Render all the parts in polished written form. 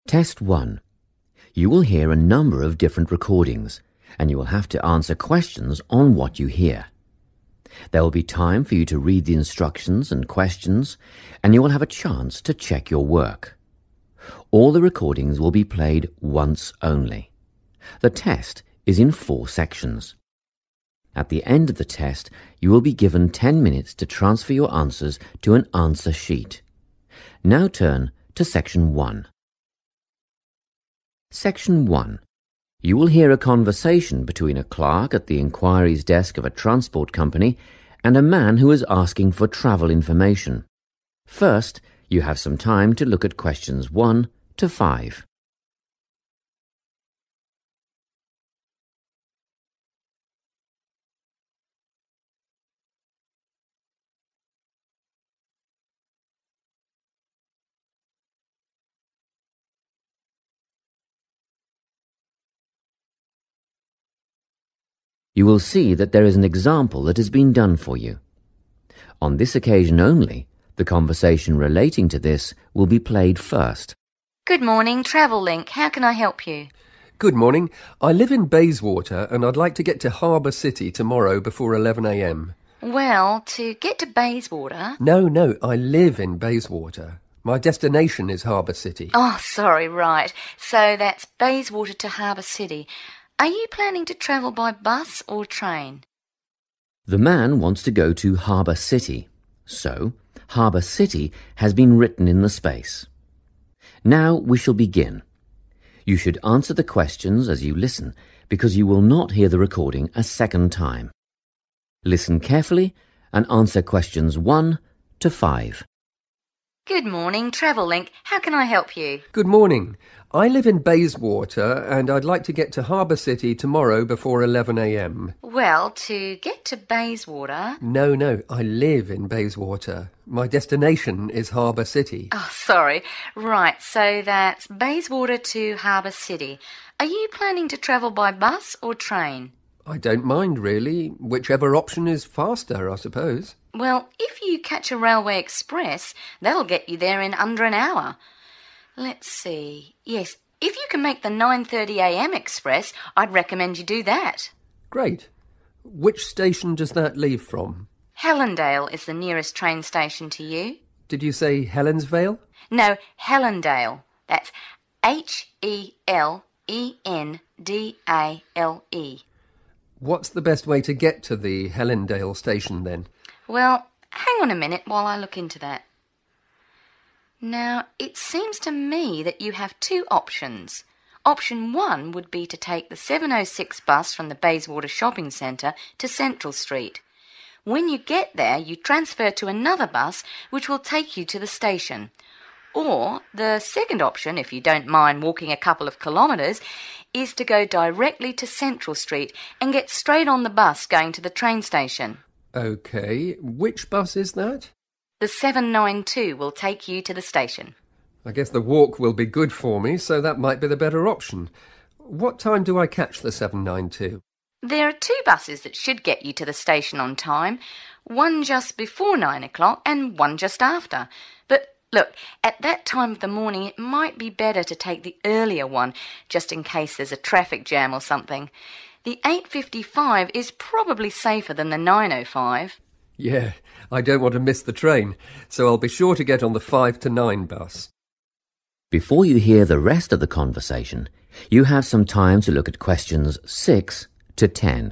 Test 1. You will hear a number of different recordings, and you will have to answer questions on what you hear. There will be time for you to read the instructions and questions, and you will have a chance to check your work. All the recordings will be played once only. The test is in 4 sections. At the end of the test, you will be given 10 minutes to transfer your answers to an answer sheet. Now turn to Section 1. Section 1. You will hear a conversation between a clerk at the inquiries desk of a transport company and a man who is asking for travel information. First, you have some time to look at questions 1 to 5. You will see that there is an example that has been done for you. On this occasion only, the conversation relating to this will be played first. Good morning, Travellink. How can I help you? Good morning. I live in Bayswater and I'd like to get to Harbour City tomorrow before 11 a.m. Well, to get to Bayswater... No, I live in Bayswater. My destination is Harbour City. Oh, sorry, right. So that's Bayswater to Harbour City. Are you planning to travel by bus or train? The man wants to go to Harbour City, so Harbour City has been written in the space. Now we shall begin. You should answer the questions as you listen, because you will not hear the recording a second time. Listen carefully and answer questions 1 to 5. Good morning, Travellink. How can I help you? Good morning. I live in Bayswater and I'd like to get to Harbour City tomorrow before 11 a.m. Well, to get to Bayswater... No, I live in Bayswater. My destination is Harbour City. Oh, sorry. Right, so that's Bayswater to Harbour City. Are you planning to travel by bus or train? I don't mind, really. Whichever option is faster, I suppose. Well, if you catch a railway express, that'll get you there in under an hour. Let's see. Yes, if you can make the 9:30 a.m. express, I'd recommend you do that. Great. Which station does that leave from? Helendale is the nearest train station to you. Did you say Helensvale? No, Helendale. That's Helendale. What's the best way to get to the Helendale station then? Well, hang on a minute while I look into that. Now, it seems to me that you have 2 options. Option 1 would be to take the 7:06 bus from the Bayswater Shopping Centre to Central Street. When you get there, you transfer to another bus which will take you to the station. Or the second option, if you don't mind walking a couple of kilometres, is to go directly to Central Street and get straight on the bus going to the train station. OK, which bus is that? The 792 will take you to the station. I guess the walk will be good for me, so that might be the better option. What time do I catch the 792? There are 2 buses that should get you to the station on time, one just before 9 o'clock and one just after. But look, at that time of the morning it might be better to take the earlier one, just in case there's a traffic jam or something. The 8:55 is probably safer than the 9:05. Yeah, I don't want to miss the train, so I'll be sure to get on the 5 to 9 bus. Before you hear the rest of the conversation, you have some time to look at questions 6 to 10.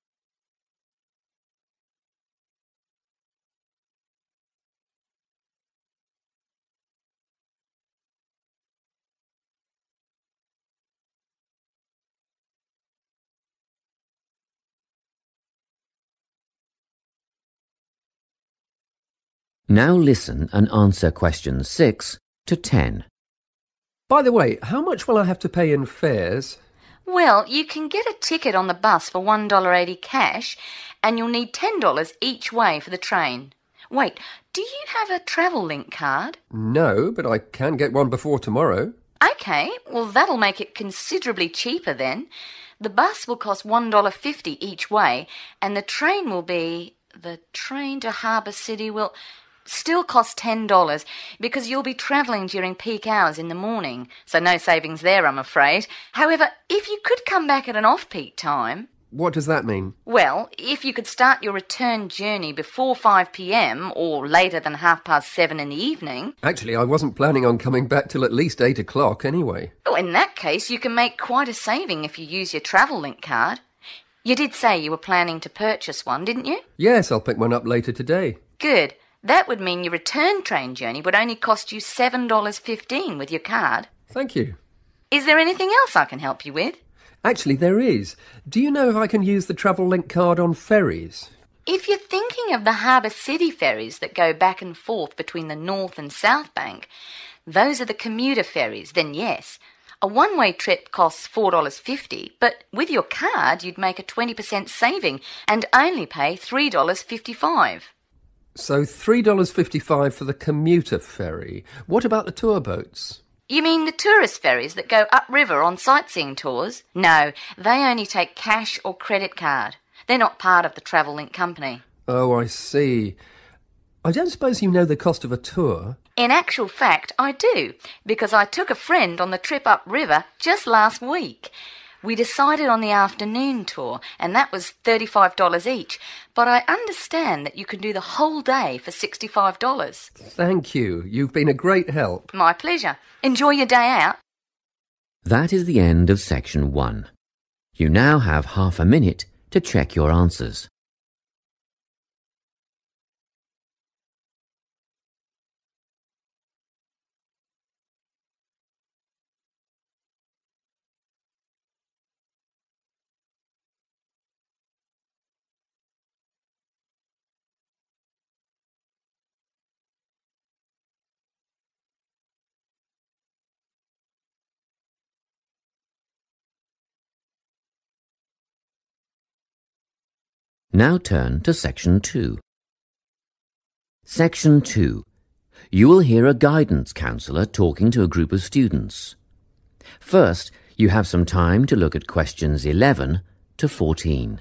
Now listen and answer questions 6 to 10. By the way, how much will I have to pay in fares? Well, you can get a ticket on the bus for $1.80 cash, and you'll need $10 each way for the train. Wait, do you have a Travellink card? No, but I can get one before tomorrow. OK, well that'll make it considerably cheaper then. The bus will cost $1.50 each way, and the train will be... The train to Harbour City will... still cost $10 because you'll be travelling during peak hours in the morning, so no savings there, I'm afraid. However, if you could come back at an off-peak time... What does that mean? Well, if you could start your return journey before 5 p.m. or later than 7:30 in the evening... Actually, I wasn't planning on coming back till at least 8 o'clock anyway. Oh, in that case, you can make quite a saving if you use your Travellink card. You did say you were planning to purchase one, didn't you? Yes, I'll pick one up later today. Good. That would mean your return train journey would only cost you $7.15 with your card. Thank you. Is there anything else I can help you with? Actually, there is. Do you know if I can use the Travellink card on ferries? If you're thinking of the Harbour City ferries that go back and forth between the North and South Bank, those are the commuter ferries, then yes. A one-way trip costs $4.50, but with your card you'd make a 20% saving and only pay $3.55. So $3.55 for the commuter ferry. What about the tour boats? You mean the tourist ferries that go upriver on sightseeing tours? No, they only take cash or credit card. They're not part of the Travellink company. Oh, I see. I don't suppose you know the cost of a tour? In actual fact, I do, because I took a friend on the trip upriver just last week. We decided on the afternoon tour, and that was $35 each, but I understand that you can do the whole day for $65. Thank you. You've been a great help. My pleasure. Enjoy your day out. That is the end of section 1. You now have half a minute to check your answers. Now turn to Section 2. Section 2. You will hear a guidance counsellor talking to a group of students. First, you have some time to look at questions 11 to 14.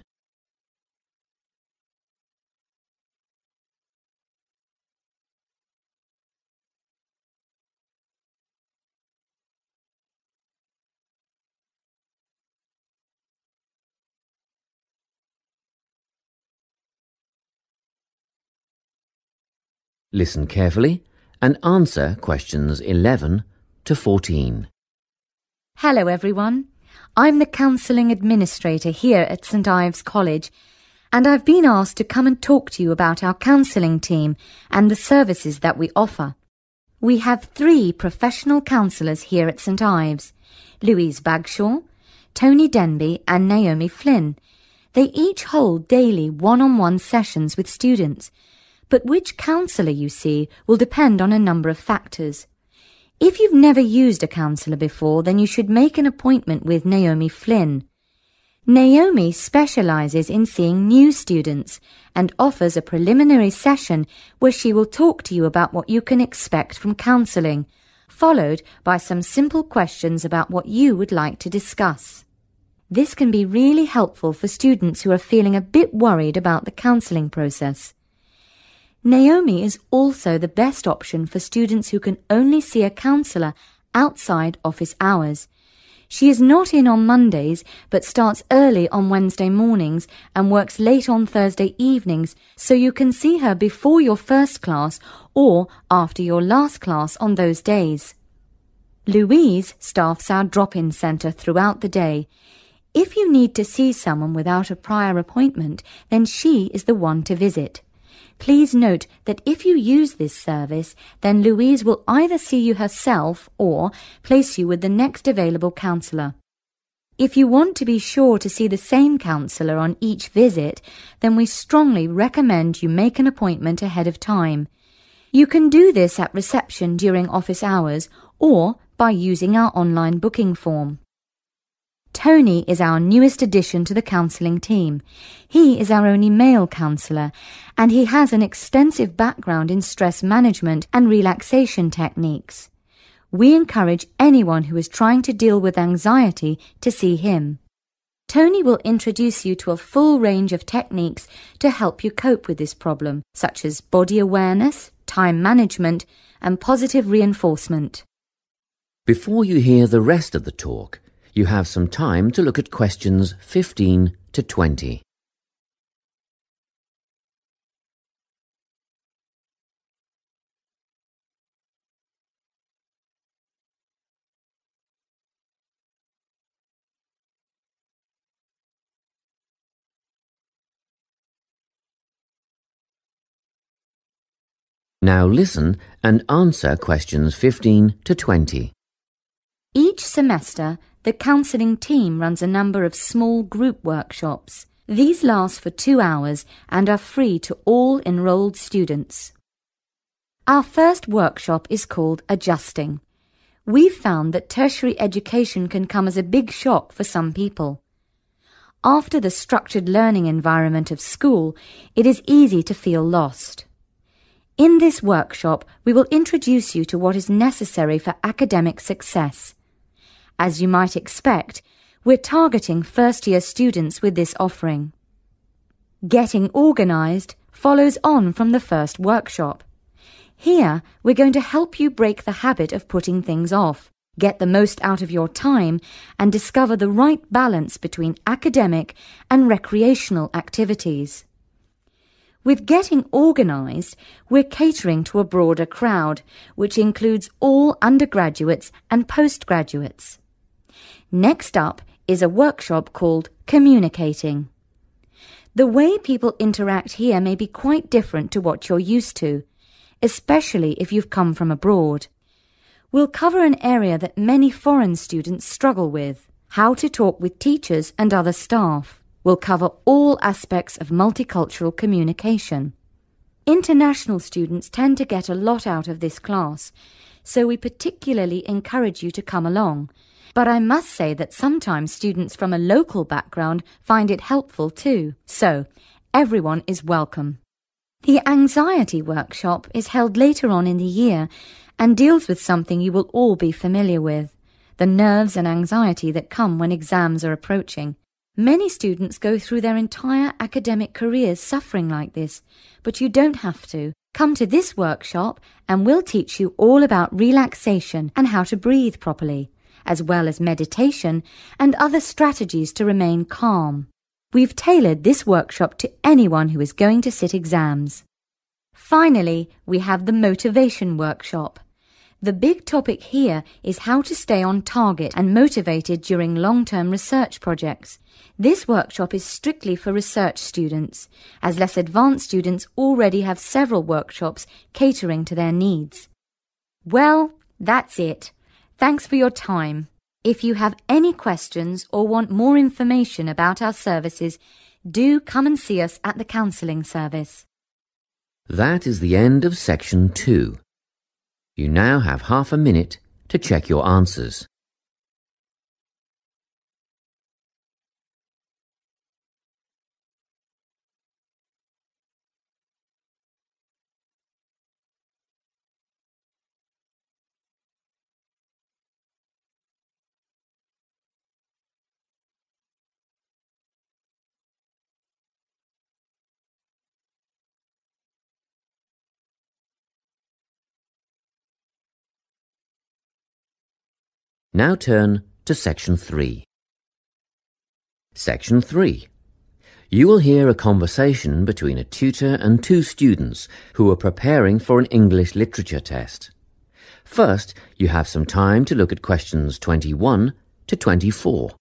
Listen carefully and answer questions 11 to 14. Hello everyone. I'm the Counselling Administrator here at St Ives College, and I've been asked to come and talk to you about our counselling team and the services that we offer. We have 3 professional counsellors here at St Ives, Louise Bagshaw, Tony Denby and Naomi Flynn. They each hold daily one-on-one sessions with students, but which counsellor you see will depend on a number of factors. If you've never used a counsellor before, then you should make an appointment with Naomi Flynn. Naomi specialises in seeing new students and offers a preliminary session where she will talk to you about what you can expect from counselling, followed by some simple questions about what you would like to discuss. This can be really helpful for students who are feeling a bit worried about the counselling process. Naomi is also the best option for students who can only see a counsellor outside office hours. She is not in on Mondays, but starts early on Wednesday mornings and works late on Thursday evenings, so you can see her before your first class or after your last class on those days. Louise staffs our drop-in centre throughout the day. If you need to see someone without a prior appointment, then she is the one to visit. Please note that if you use this service, then Louise will either see you herself or place you with the next available counsellor. If you want to be sure to see the same counsellor on each visit, then we strongly recommend you make an appointment ahead of time. You can do this at reception during office hours or by using our online booking form. Tony is our newest addition to the counselling team. He is our only male counsellor, and he has an extensive background in stress management and relaxation techniques. We encourage anyone who is trying to deal with anxiety to see him. Tony will introduce you to a full range of techniques to help you cope with this problem, such as body awareness, time management, and positive reinforcement. Before you hear the rest of the talk, you have some time to look at questions 15 to 20. Now listen and answer questions 15 to 20. Each semester, the counselling team runs a number of small group workshops. These last for 2 hours and are free to all enrolled students. Our first workshop is called Adjusting. We've found that tertiary education can come as a big shock for some people. After the structured learning environment of school, it is easy to feel lost. In this workshop, we will introduce you to what is necessary for academic success. As you might expect, we're targeting first-year students with this offering. Getting organised follows on from the first workshop. Here, we're going to help you break the habit of putting things off, get the most out of your time, and discover the right balance between academic and recreational activities. With Getting Organised, we're catering to a broader crowd, which includes all undergraduates and postgraduates. Next up is a workshop called Communicating. The way people interact here may be quite different to what you're used to, especially if you've come from abroad. We'll cover an area that many foreign students struggle with: how to talk with teachers and other staff. We'll cover all aspects of multicultural communication. International students tend to get a lot out of this class, so we particularly encourage you to come along. But I must say that sometimes students from a local background find it helpful too, so everyone is welcome. The Anxiety Workshop is held later on in the year and deals with something you will all be familiar with: the nerves and anxiety that come when exams are approaching. Many students go through their entire academic careers suffering like this, but you don't have to. Come to this workshop and we'll teach you all about relaxation and how to breathe properly, as well as meditation and other strategies to remain calm. We've tailored this workshop to anyone who is going to sit exams. Finally, we have the Motivation Workshop. The big topic here is how to stay on target and motivated during long-term research projects. This workshop is strictly for research students, as less advanced students already have several workshops catering to their needs. Well, that's it. Thanks for your time. If you have any questions or want more information about our services, do come and see us at the counselling service. That is the end of section 2. You now have half a minute to check your answers. Now turn to Section 3. Section 3. You will hear a conversation between a tutor and 2 students who are preparing for an English literature test. First, you have some time to look at questions 21 to 24.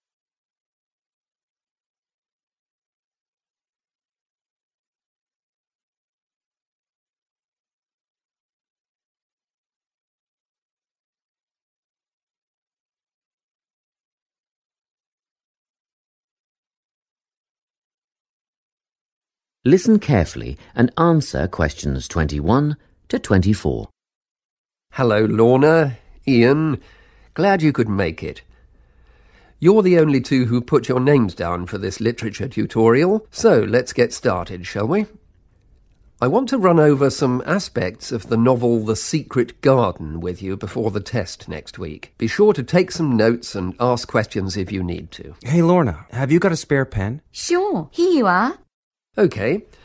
Listen carefully and answer questions 21 to 24. Hello, Lorna, Ian. Glad you could make it. You're the only 2 who put your names down for this literature tutorial, so let's get started, shall we? I want to run over some aspects of the novel The Secret Garden with you before the test next week. Be sure to take some notes and ask questions if you need to. Hey, Lorna, have you got a spare pen? Sure, here you are. OK,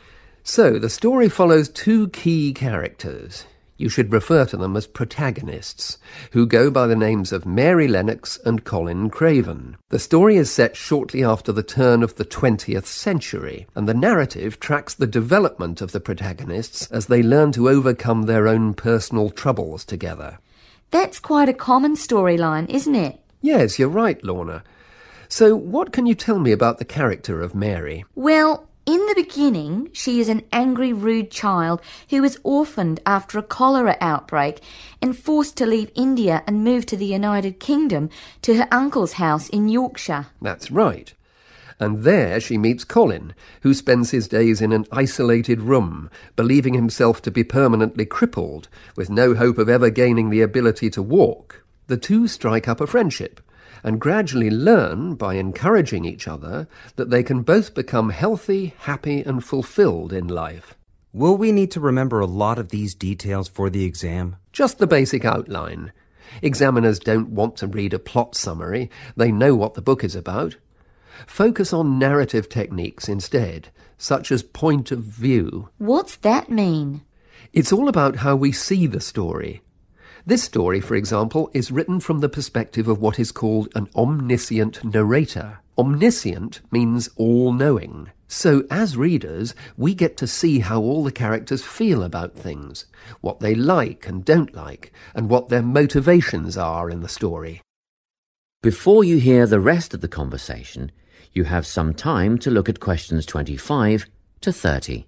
So, the story follows two key characters. You should refer to them as protagonists, who go by the names of Mary Lennox and Colin Craven. The story is set shortly after the turn of the 20th century, and the narrative tracks the development of the protagonists as they learn to overcome their own personal troubles together. That's quite a common storyline, isn't it? Yes, you're right, Lorna. So, what can you tell me about the character of Mary? Well, in the beginning, she is an angry, rude child who was orphaned after a cholera outbreak and forced to leave India and move to the United Kingdom to her uncle's house in Yorkshire. That's right. And there she meets Colin, who spends his days in an isolated room, believing himself to be permanently crippled, with no hope of ever gaining the ability to walk. The two strike up a friendship, and gradually learn, by encouraging each other, that they can both become healthy, happy, and fulfilled in life. Will we need to remember a lot of these details for the exam? Just the basic outline. Examiners don't want to read a plot summary. They know what the book is about. Focus on narrative techniques instead, such as point of view. What's that mean? It's all about how we see the story. This story, for example, is written from the perspective of what is called an omniscient narrator. Omniscient means all-knowing. So, as readers, we get to see how all the characters feel about things, what they like and don't like, and what their motivations are in the story. Before you hear the rest of the conversation, you have some time to look at questions 25 to 30.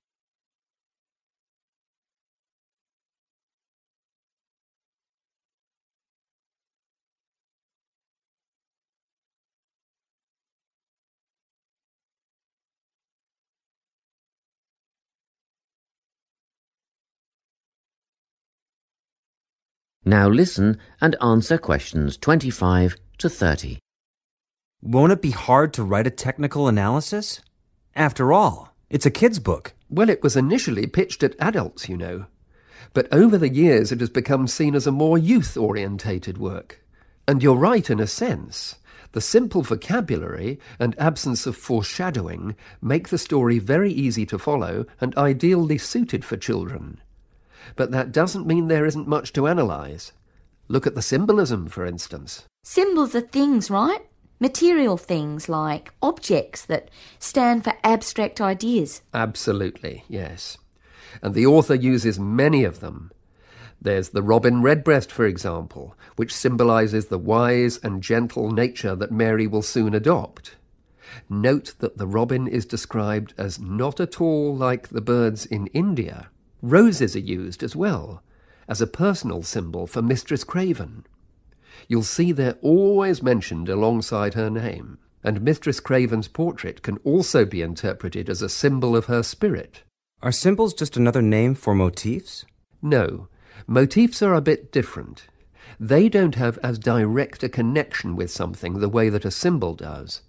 Now listen and answer questions 25 to 30. Won't it be hard to write a technical analysis? After all, it's a kid's book. Well, it was initially pitched at adults, you know. But over the years it has become seen as a more youth-orientated work. And you're right in a sense. The simple vocabulary and absence of foreshadowing make the story very easy to follow and ideally suited for children. But that doesn't mean there isn't much to analyse. Look at the symbolism, for instance. Symbols are things, right? Material things like objects that stand for abstract ideas. Absolutely, yes. And the author uses many of them. There's the robin redbreast, for example, which symbolises the wise and gentle nature that Mary will soon adopt. Note that the robin is described as not at all like the birds in India. Roses are used as well, as a personal symbol for Mistress Craven. You'll see they're always mentioned alongside her name, and Mistress Craven's portrait can also be interpreted as a symbol of her spirit. Are symbols just another name for motifs? No, motifs are a bit different. They don't have as direct a connection with something the way that a symbol does.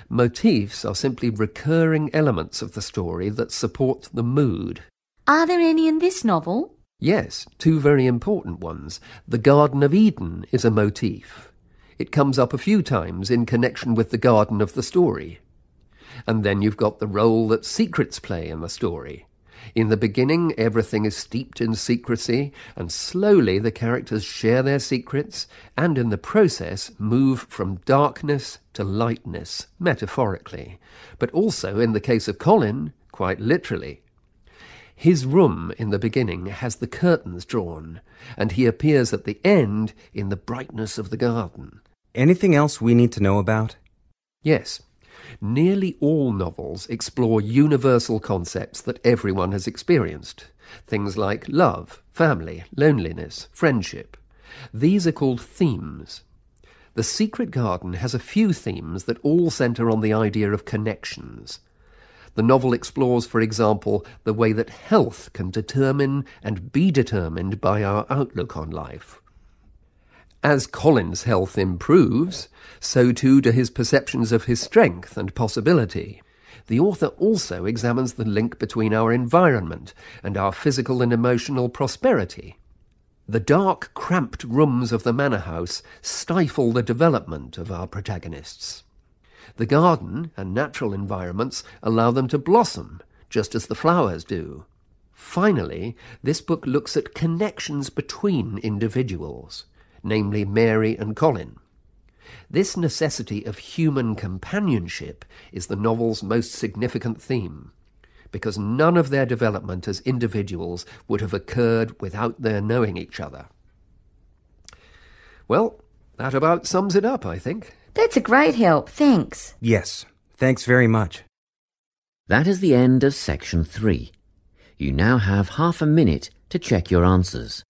Motifs are simply recurring elements of the story that support the mood. Are there any in this novel? Yes, two very important ones. The Garden of Eden is a motif. It comes up a few times in connection with the garden of the story. And then you've got the role that secrets play in the story. In the beginning, everything is steeped in secrecy, and slowly the characters share their secrets, and in the process move from darkness to lightness, metaphorically, but also, in the case of Colin, quite literally. His room in the beginning has the curtains drawn, and he appears at the end in the brightness of the garden. Anything else we need to know about? Yes. Nearly all novels explore universal concepts that everyone has experienced. Things like love, family, loneliness, friendship. These are called themes. The Secret Garden has a few themes that all centre on the idea of connections. The novel explores, for example, the way that health can determine and be determined by our outlook on life. As Colin's health improves, so too do his perceptions of his strength and possibility. The author also examines the link between our environment and our physical and emotional prosperity. The dark, cramped rooms of the manor house stifle the development of our protagonists. The garden and natural environments allow them to blossom, just as the flowers do. Finally, this book looks at connections between individuals, namely Mary and Colin. This necessity of human companionship is the novel's most significant theme, because none of their development as individuals would have occurred without their knowing each other. Well, that about sums it up, I think. That's a great help, thanks. Yes, thanks very much. That is the end of section 3. You now have half a minute to check your answers.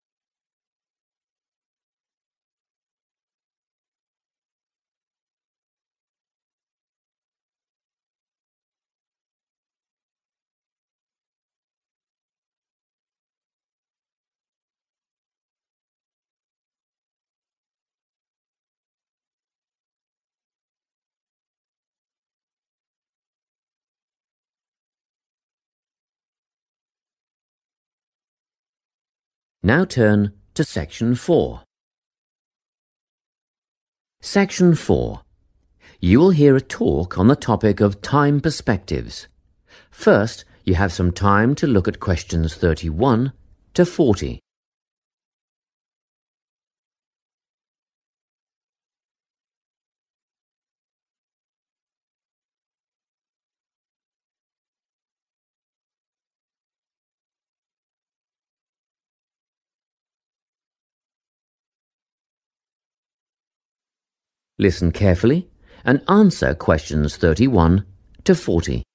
Now turn to Section 4. Section 4. You will hear a talk on the topic of time perspectives. First, you have some time to look at questions 31 to 40. Listen carefully and answer questions 31 to 40.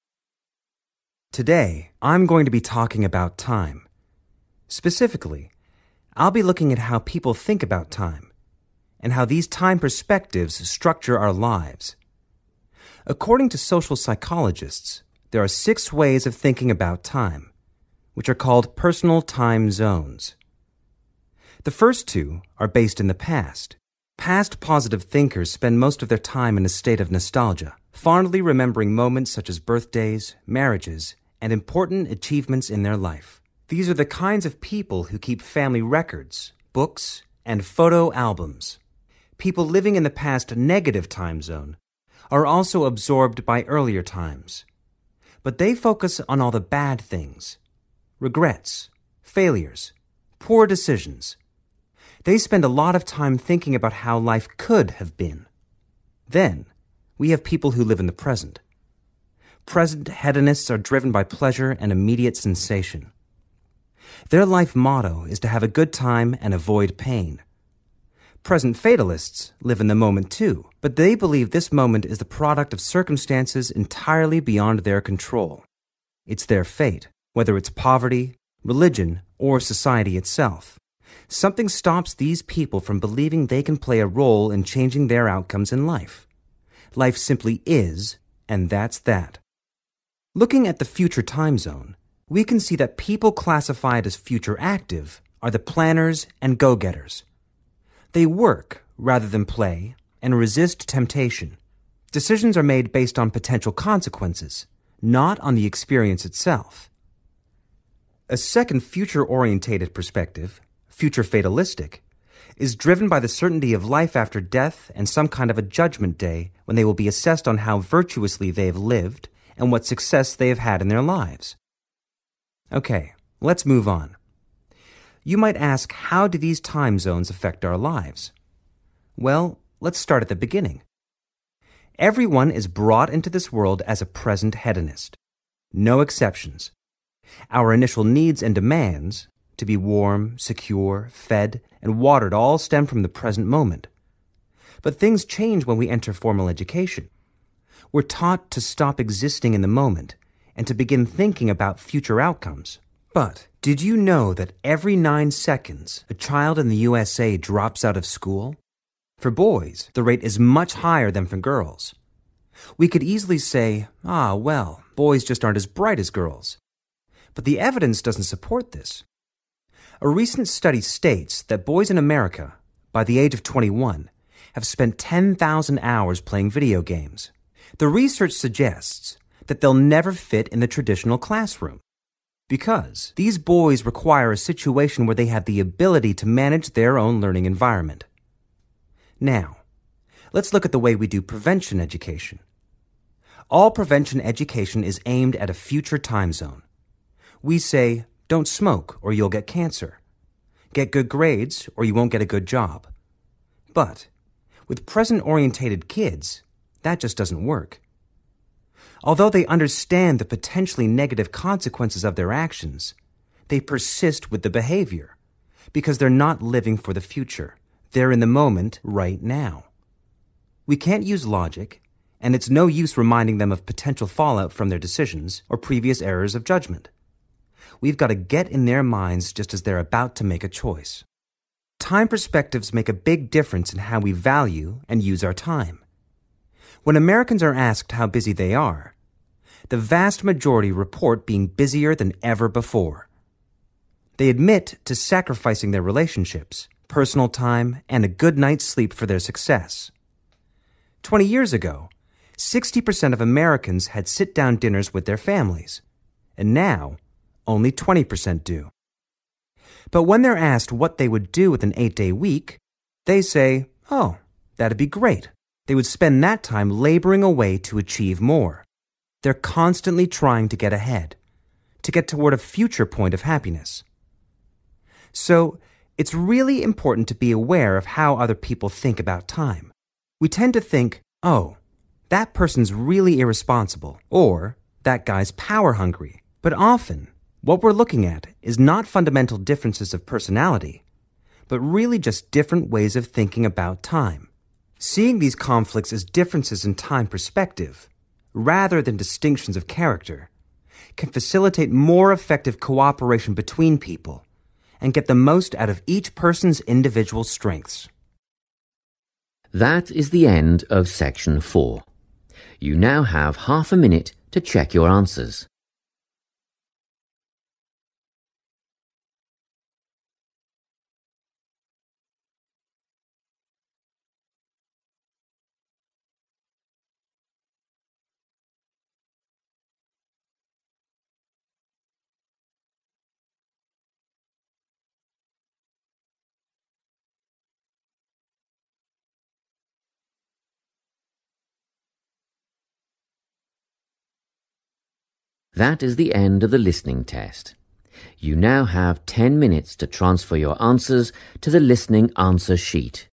Today, I'm going to be talking about time. Specifically, I'll be looking at how people think about time and how these time perspectives structure our lives. According to social psychologists, there are 6 ways of thinking about time, which are called personal time zones. The first 2 are based in the past. Past positive thinkers spend most of their time in a state of nostalgia, fondly remembering moments such as birthdays, marriages, and important achievements in their life. These are the kinds of people who keep family records, books, and photo albums. People living in the past negative time zone are also absorbed by earlier times, but they focus on all the bad things, regrets, failures, poor decisions. They spend a lot of time thinking about how life could have been. Then, we have people who live in the present. Present hedonists are driven by pleasure and immediate sensation. Their life motto is to have a good time and avoid pain. Present fatalists live in the moment too, but they believe this moment is the product of circumstances entirely beyond their control. It's their fate, whether it's poverty, religion, or society itself. Something stops these people from believing they can play a role in changing their outcomes in life. Life simply is, and that's that. Looking at the future time zone, we can see that people classified as future active are the planners and go-getters. They work rather than play and resist temptation. Decisions are made based on potential consequences, not on the experience itself. A second future-orientated perspective, future fatalistic, is driven by the certainty of life after death and some kind of a judgment day when they will be assessed on how virtuously they have lived and what success they have had in their lives. Okay, let's move on. You might ask, how do these time zones affect our lives? Well, let's start at the beginning. Everyone is brought into this world as a present hedonist. No exceptions. Our initial needs and demands, to be warm, secure, fed, and watered, all stem from the present moment. But things change when we enter formal education. We're taught to stop existing in the moment and to begin thinking about future outcomes. But did you know that every 9 seconds a child in the USA drops out of school? For boys, the rate is much higher than for girls. We could easily say, well, boys just aren't as bright as girls. But the evidence doesn't support this. A recent study states that boys in America, by the age of 21, have spent 10,000 hours playing video games. The research suggests that they'll never fit in the traditional classroom because these boys require a situation where they have the ability to manage their own learning environment. Now, let's look at the way we do prevention education. all prevention education is aimed at a future time zone. We say, don't smoke or you'll get cancer. Get good grades or you won't get a good job. But with present-orientated kids, that just doesn't work. Although they understand the potentially negative consequences of their actions, they persist with the behavior because they're not living for the future. They're in the moment right now. We can't use logic, and it's no use reminding them of potential fallout from their decisions or previous errors of judgment. We've got to get in their minds just as they're about to make a choice. Time perspectives make a big difference in how we value and use our time. When Americans are asked how busy they are, the vast majority report being busier than ever before. They admit to sacrificing their relationships, personal time, and a good night's sleep for their success. 20 years ago, 60% of Americans had sit-down dinners with their families, and now only 20% do. But when they're asked what they would do with an 8-day week, they say, oh, that'd be great. They would spend that time laboring away to achieve more. They're constantly trying to get ahead, to get toward a future point of happiness. So, it's really important to be aware of how other people think about time. We tend to think, oh, that person's really irresponsible, or that guy's power hungry. But often, what we're looking at is not fundamental differences of personality, but really just different ways of thinking about time. Seeing these conflicts as differences in time perspective, rather than distinctions of character, can facilitate more effective cooperation between people and get the most out of each person's individual strengths. That is the end of section 4. You now have half a minute to check your answers. That is the end of the listening test. You now have 10 minutes to transfer your answers to the listening answer sheet.